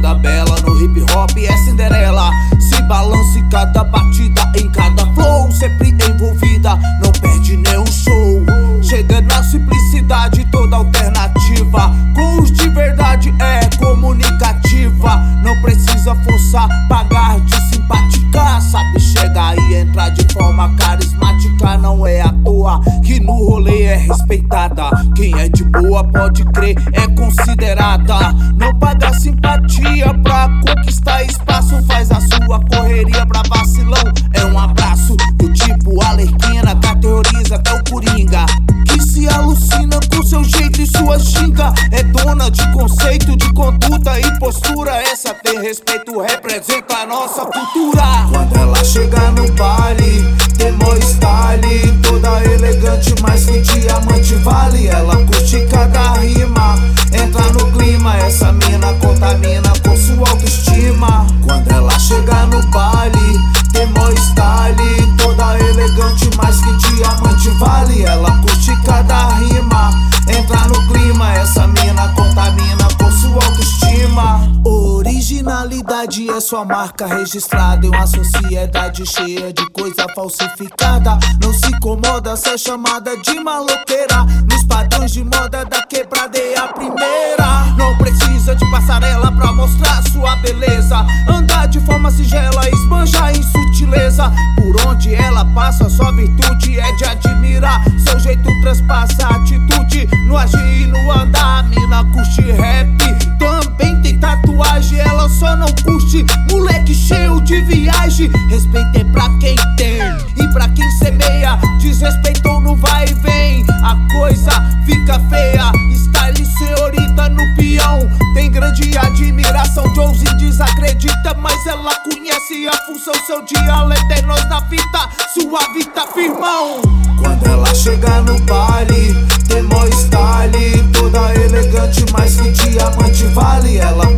toda bela no hip hop é Cinderela. Se balança em cada batida, em cada flow, sempre envolvida, não perde nenhum show. Chega na simplicidade, toda alternativa, com os de verdade é comunicativa. Não precisa forçar, pagar de simpática, sabe chegar e entrar de forma carismática. Não é à toa que no rolê é respeitada. Quem é de boa pode crer, é considerada. Não paga simpatia pra conquistar espaço, faz a sua correria pra vacilão. É um abraço do tipo Arlequina, categoriza até o Coringa, que se alucina com seu jeito e sua ginga. É dona de conceito, de conduta e postura. Essa tem respeito, representa a nossa cultura. Quando ela chega no baile, tem mó style, toda elegante, mais que diamante vale. Ela curte cada rima, entra no clima. Essa mina contamina com sua autoestima. Quando ela chega no baile, tem mó style, toda elegante, mais que diamante vale. Ela curte cada rima, entra no clima. Essa mina contamina com sua autoestima. Originalidade é sua marca registrada em uma sociedade cheia de coisa falsificada. Não se incomoda se é chamada de maloqueira, nos padrões de moda da quebrada é a primeira. Não precisa de passarela pra mostrar sua beleza, andar de forma singela, esbanjar em sutileza. Por onde ela passa, sua virtude é de admirar. Seu jeito transpassa a atitude no agir e no andar. A mina curte rap, também tem tatuagem, ela só não curte moleque cheio de viagem. Respeito é pra quem tem e pra quem semeia, desrespeitou no vai e vem, a coisa fica feia. Style senhorita no peão, tem grande admiração. Josie desacredita, mas ela conhece a função. Seu dialeto é nós na fita, sua vida firmão. Quando ela chega no baile, tem mó style, toda elegante, mais que diamante vale. Ela